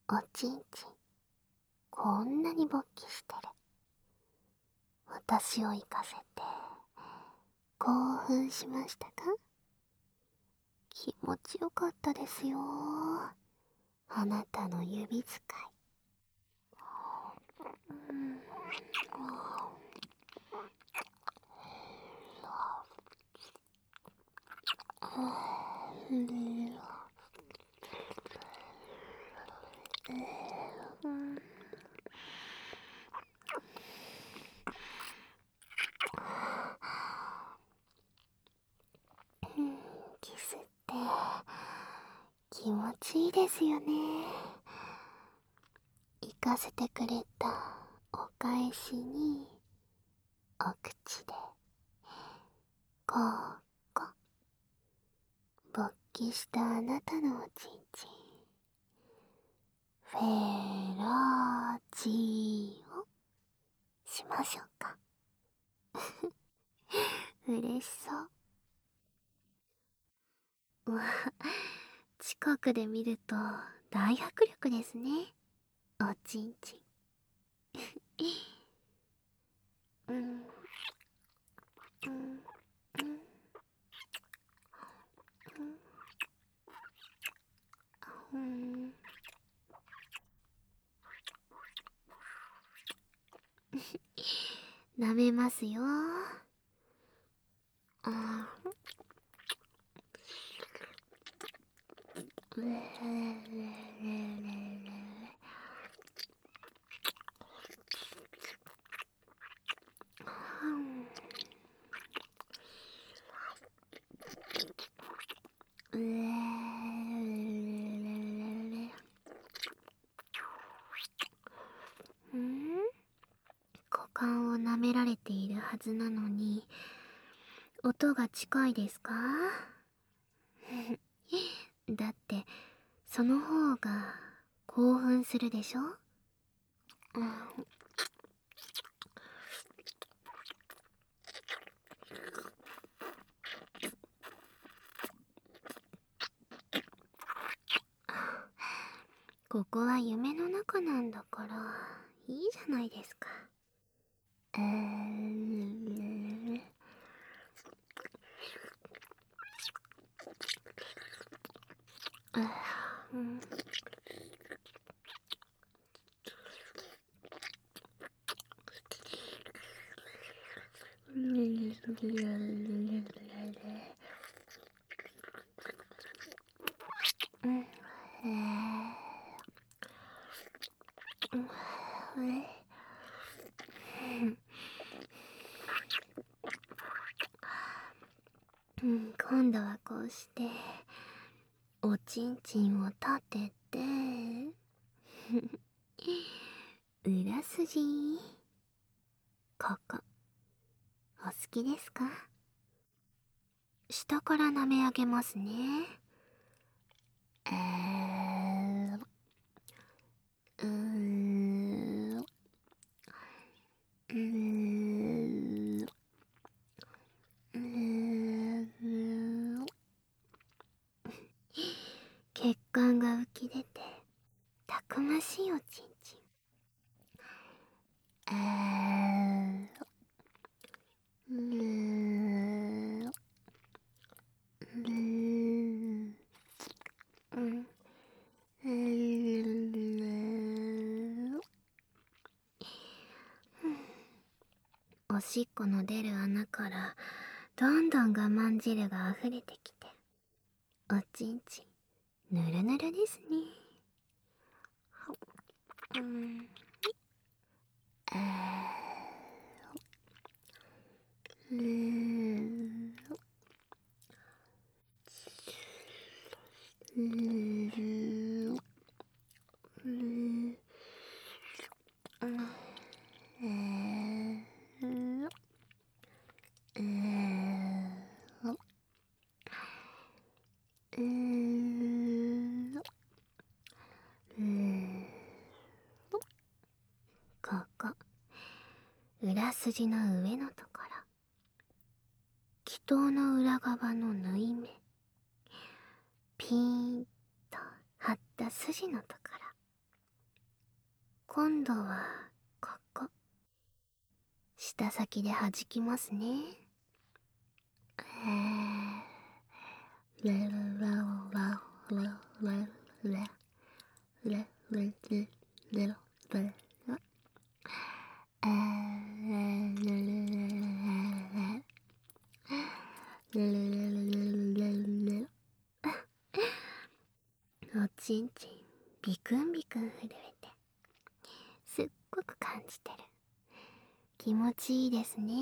おちんちん、こんなに勃起してる。私を行かせて、興奮しましたか？気持ちよかったですよ。あなたの指使い。キスって気持ちいいですよね。行かせてくれたお返しに、お口でこうこ勃起したあなたのおちんちん、フェローチをしましょうか。嬉しそう。うわ、近くで見ると大迫力ですね、おちんちん。うんうんうん。舐めますよ。あー、うん、股間を舐められているはずなのに、音が近いですか？だって、その方が興奮するでしょ？うん、ここは夢の中なんだから、いいじゃないですか。うん、今度はこうしておちんちんを立てて裏筋、ここお好きですか？下から舐め上げますね。うーん、うーん、うーん、血管が浮き出てたくましいおちんちん。うーん、うーん、うん、うーん。おしっこの出る穴からどんどん我慢汁が溢れてきて、おちんちんぬるぬるですね。うん、うーん、うーん、うーん、うーん、うーん、うーん、うーん。ここ、裏筋の上のところ、気筒の裏側の縫い目、ピーンと張った筋のところ、 今度はここ舌先で弾きますね。レレレレレレレレレレレレおちんちんビクンビクン震えてすっごく感じてる。気持ちいいですね。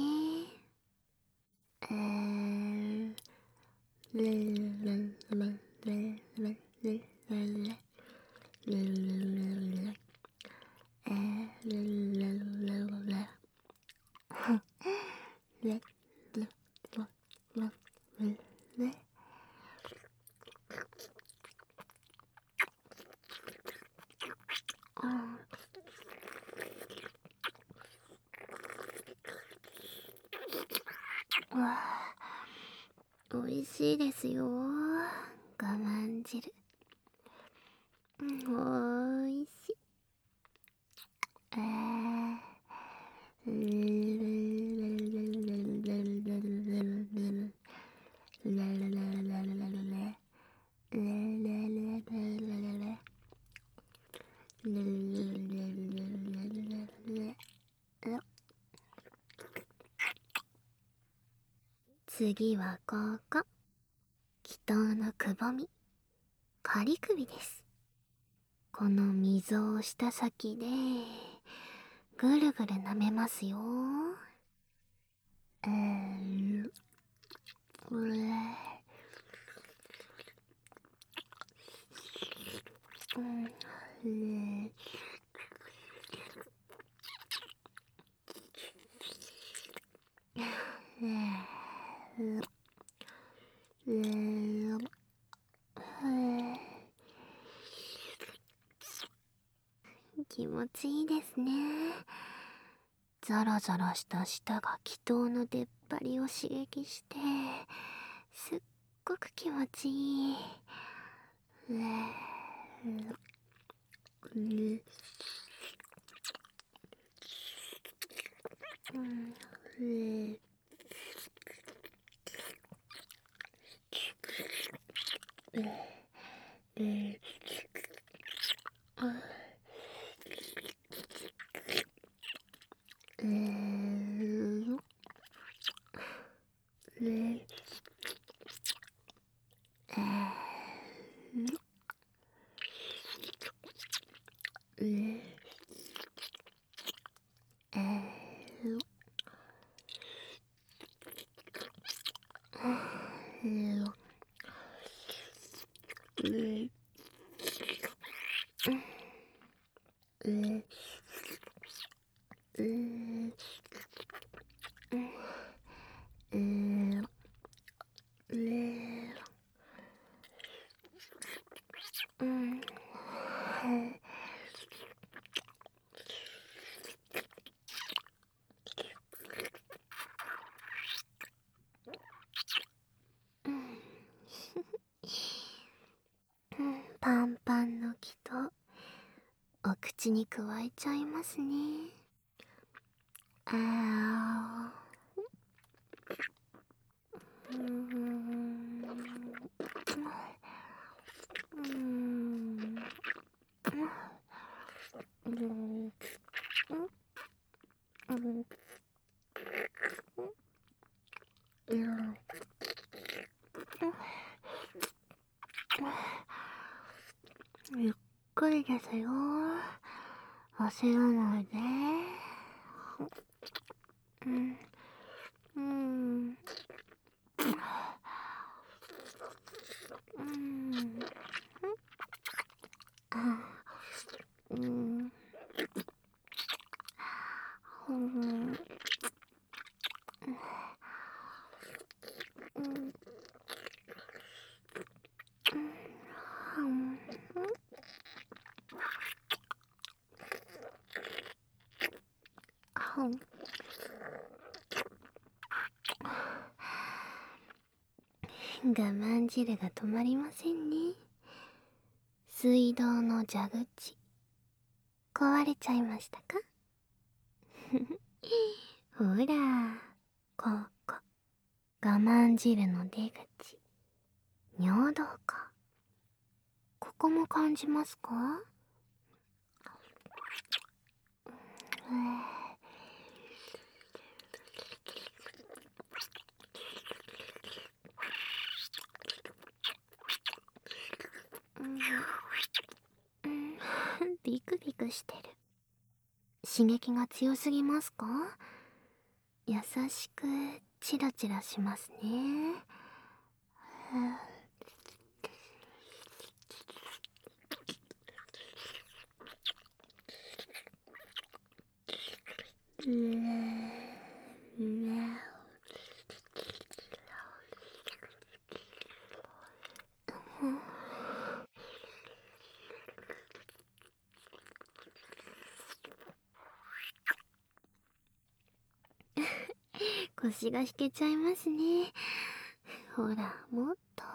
レレレレレレレレレおいしいですよ。我慢汁。おいしい。次はここ。祈祷のくぼみ。仮首です。この溝をした先でぐるぐる舐めますよ。気持ちいいですね。ザラザラした舌が祈祷の出っ張りを刺激してすっごく気持ちいい。パンパンの祈祷お口にくわえちゃいますね。ゆっくりですよ。焦らないで。我慢汁が止まりませんね。水道の蛇口。 壊れちゃいましたか？ほら、ここ、我慢汁の出口、尿道か。ここも感じますか？ビクビクしてる。刺激が強すぎますか？優しくチラチラしますね。腰が引けちゃいますね。ほら、もっと。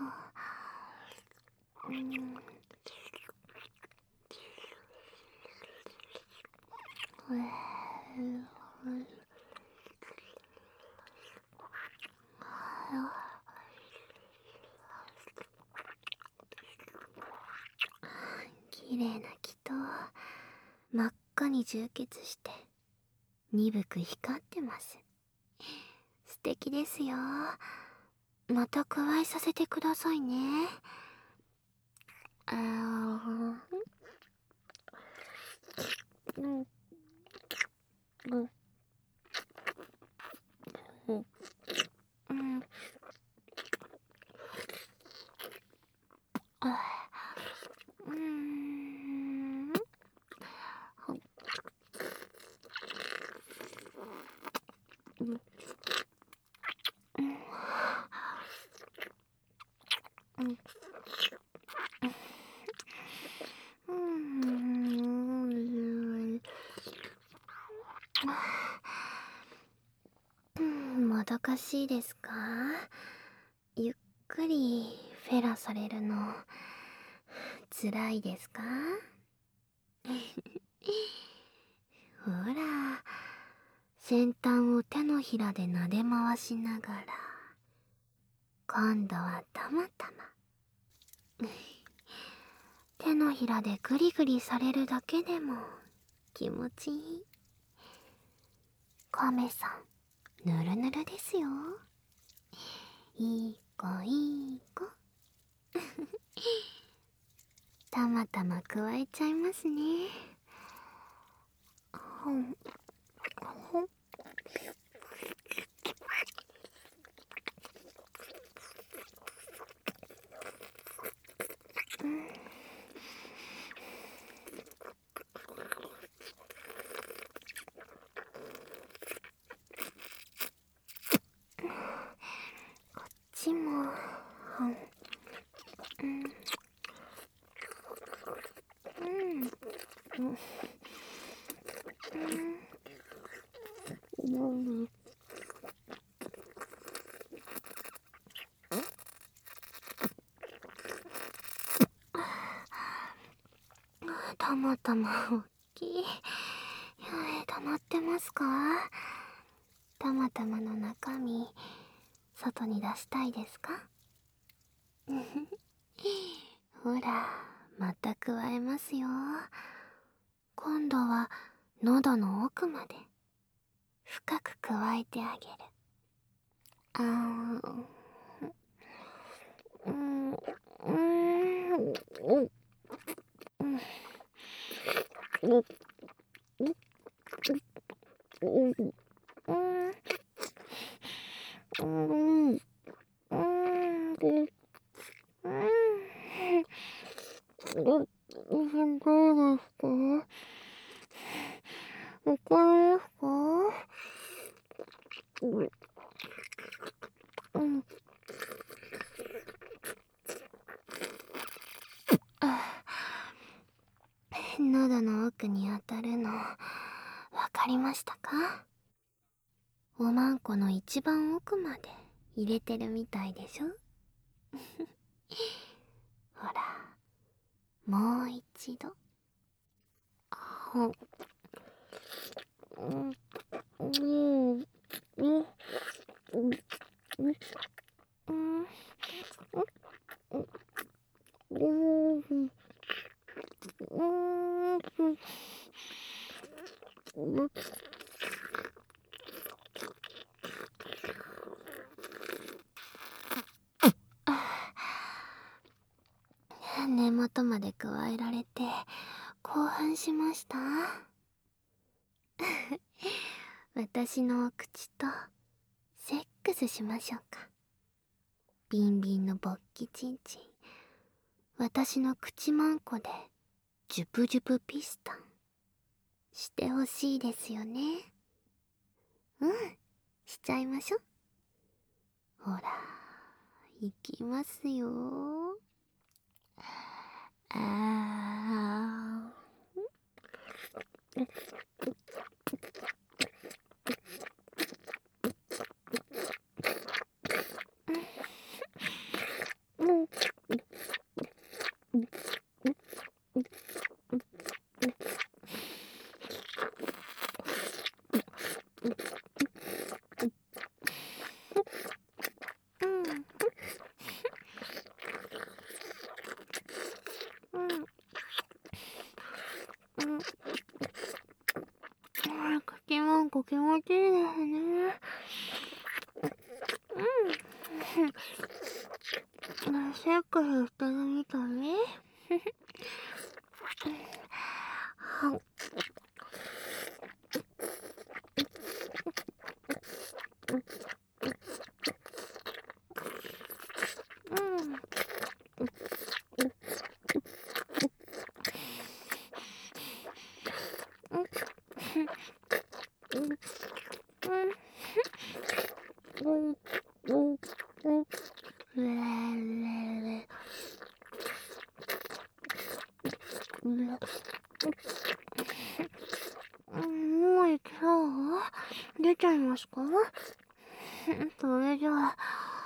綺麗な気と真っ赤に充血して鈍く光ってます。素敵ですよ。また加えさせてくださいね。もどかしいですか？ゆっくりフェラされるの辛いですか？ほら、先端を手のひらで撫で回しながら、今度はたまたま手のひらでグリグリされるだけでも気持ちいい。カメさん、ぬるぬるですよ。いい子いい子。たまたま加えちゃいますね。こっちも、たまたま大きい。溜まってますか？たまたまの中身、外に出したいですか？ほら、また加えますよ。今度は喉の奥まで深く加えてあげる。あーうんうんうんどうですか？わかりますか？喉の奥に当たるの、わかりましたか？おまんこの一番奥まで入れてるみたいでしょ？ほら、もう一度。 根元までくわえられて興奮しました？私のお口とセックスしましょうか。ビンビンの勃起チンチン、私の口まんこでジュプジュプピスタンしてほしいですよね。しちゃいましょ。ほら、いきますよ。口まんこ気持ちいいですね。セックスしてるみたい。もういけそう？出ちゃいますか？それじゃあ、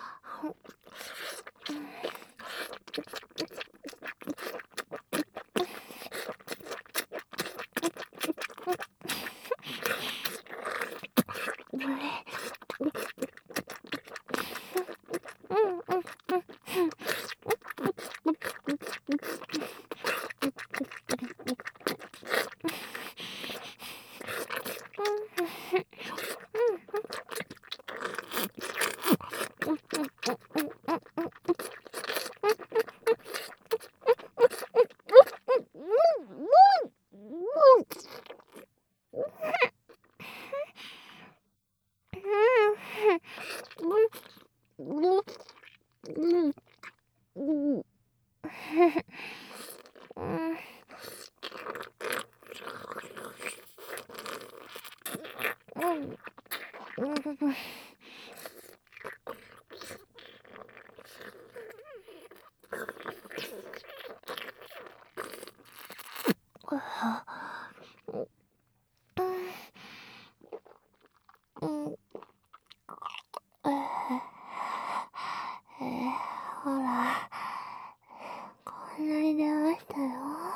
ほら、こんなに出ましたよ。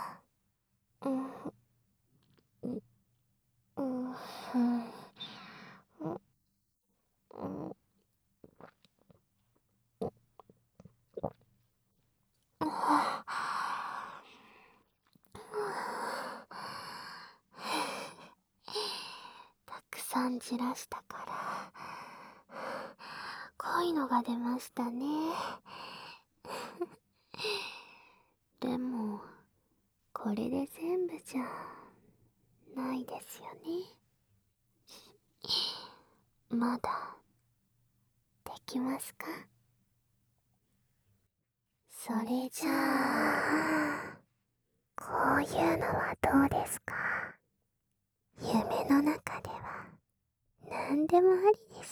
たくさんじらしたから濃いのが出ましたね。でもこれで全部じゃないですよね。まだできますか？それじゃあ、こういうのはどうですか？夢の中では何でもありです。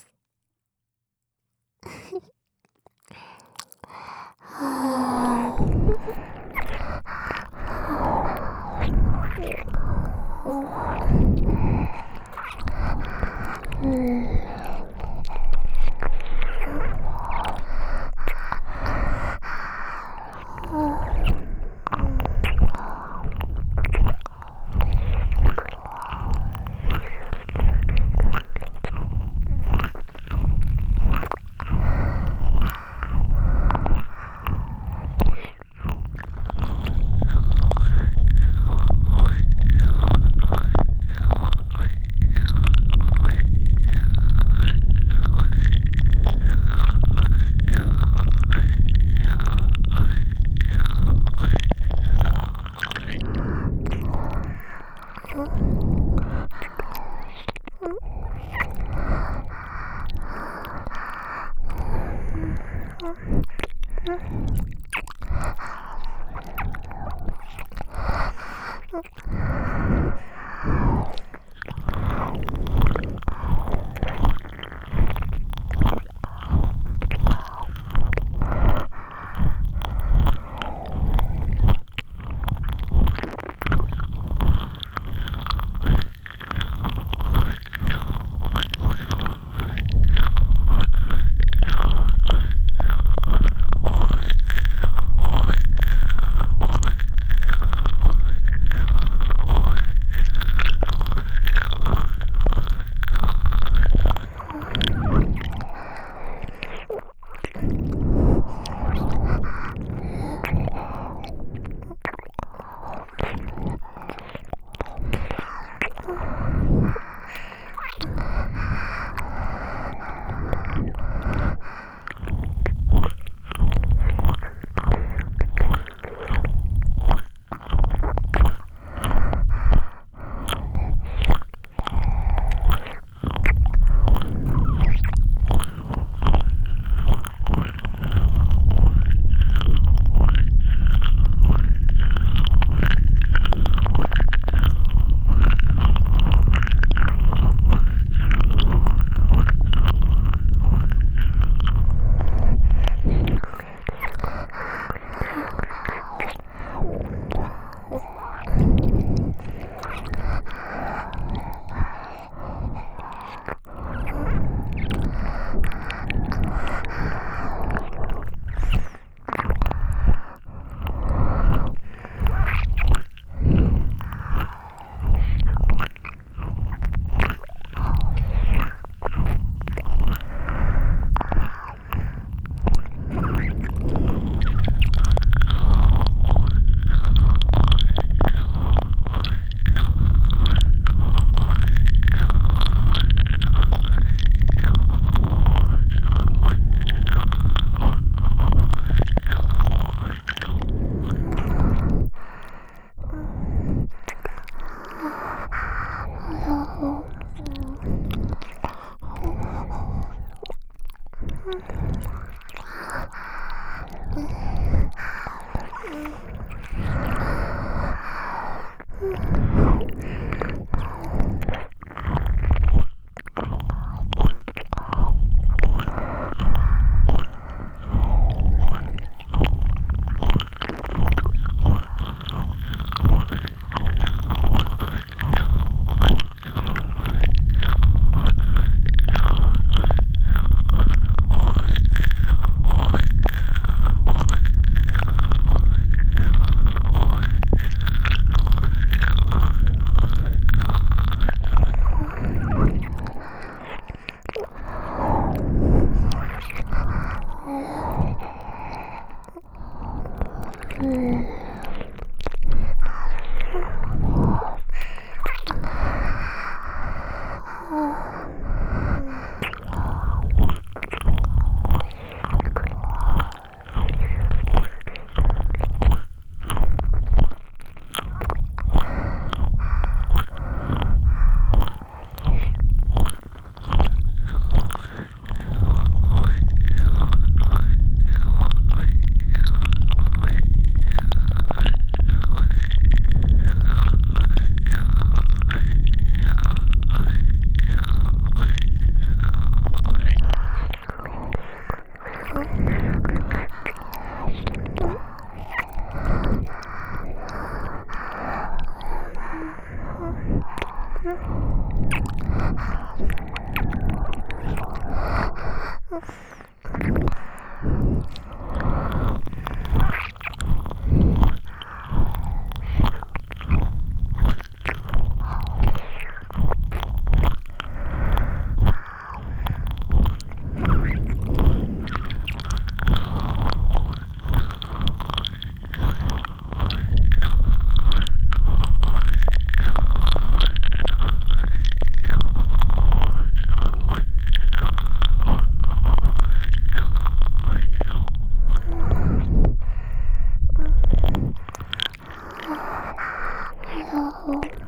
Oh.